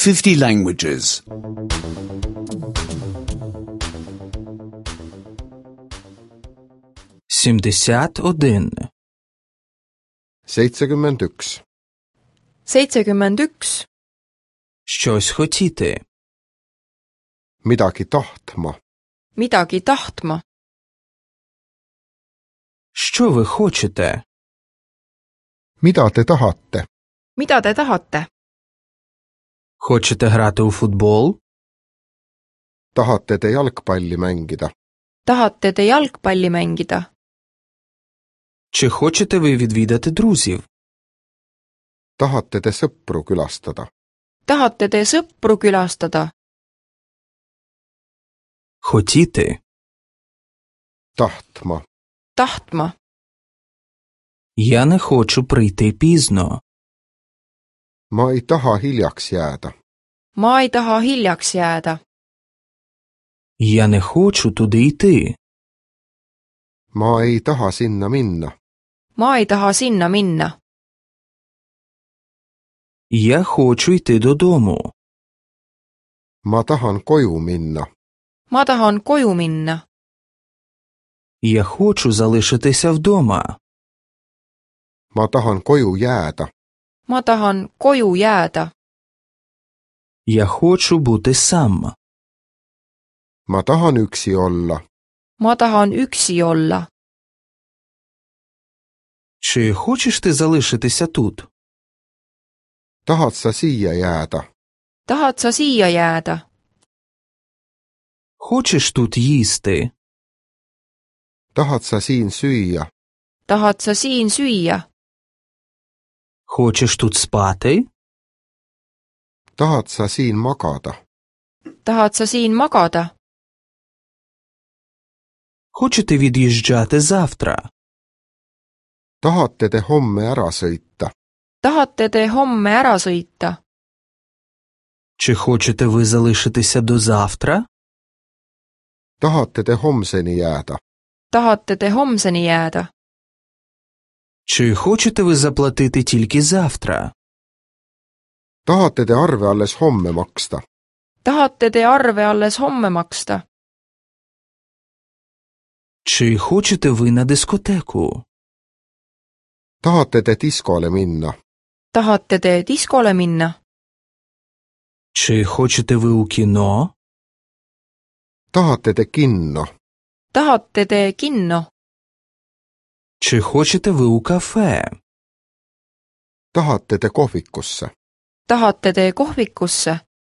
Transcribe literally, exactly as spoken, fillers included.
fifty languages. сімдесят один. seitsekümmend üks. seitsekümmend üks. Щось хотіти. Midagi tahtma. Midagi tahtma. Що ви хочете? Mida te tahate? Mida te tahate? Хочете грати у футбол? Tahate te jalgpalli mängida? Tahate te jalgpalli mängida? Чи хочете ви відвідати друзів? Tahate te sõpru külastada? Tahate te sõpru külastada? Хотіти. Tahtma. Tahtma. Я не хочу прийти пізно. Ma ei taha hiljaks jääda. Ma ei taha hiljaks jääda. Я не хочу туди йти. Ma ei taha sinna minna. Ma ei taha sinna minna. Я хочу йти додому. Ma tahan koju minna. Ma tahan koju minna. Я хочу залишитися вдома. Ma tahan koju jääda. Ma tahan koju jääda. Я хочу бути сам. Ma tahan üksi olla. Ma tahan üksi olla. Чи хочеш ти залишитися тут? Tahad sa siia jääda? Tahad sa siia jääda? Хочеш тут їсти? Tahad sa siin süüa? Tahad sa siin süüa? Хочеш тут спати? Tahad sa siin magada? Tahad sa siin magada? Хочете від'їжджати завтра? Tahate te homme ära sõita? Tahate te homme ära sõita? Чи хочете ви залишитися до завтра? Tahate te homseni jääda? Tahate te homseni jääda? Чи хочете ви заплатити тільки завтра? Tahate te arve alles homme maksta? Tahate te arve alles homme maksta? Чи хочете ви на дискотеку? Tahate te diskole minna? Tahate te diskole minna? Чи хочете ви у кіно? Tahate te kinno? Tahate te kinno? Чи хочете ви у кафе? Tahate te kohvikusse? Tahate te kohvikusse?